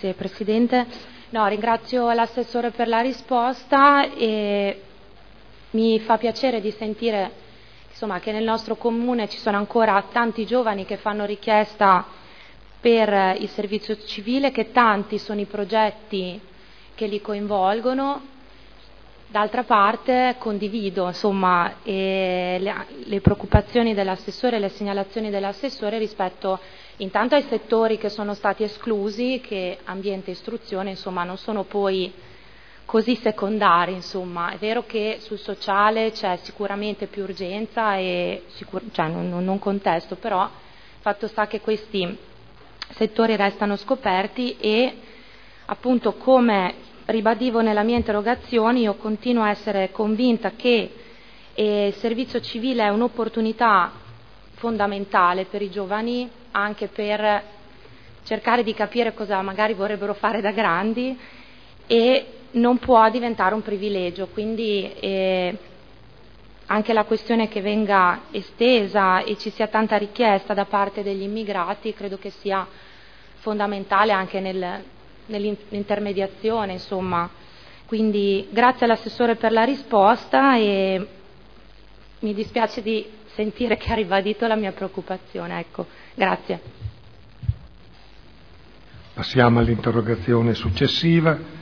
Grazie Presidente. No, ringrazio l'assessore per la risposta e mi fa piacere di sentire insomma, che nel nostro comune ci sono ancora tanti giovani che fanno richiesta per il servizio civile, che tanti sono i progetti che li coinvolgono. D'altra parte condivido insomma, le preoccupazioni dell'assessore e le segnalazioni dell'assessore rispetto intanto ai settori che sono stati esclusi, che ambiente e istruzione insomma, non sono poi così secondari. Insomma. È vero che sul sociale c'è sicuramente più urgenza e non contesto, però il fatto sta che questi settori restano scoperti e appunto come ribadivo nella mia interrogazione, io continuo a essere convinta che il servizio civile è un'opportunità fondamentale per i giovani, anche per cercare di capire cosa magari vorrebbero fare da grandi, e non può diventare un privilegio. Quindi anche la questione che venga estesa e ci sia tanta richiesta da parte degli immigrati credo che sia fondamentale anche nell'intermediazione, insomma. Quindi grazie all'assessore per la risposta e mi dispiace di sentire che ha ribadito la mia preoccupazione. Ecco, grazie. Passiamo all'interrogazione successiva.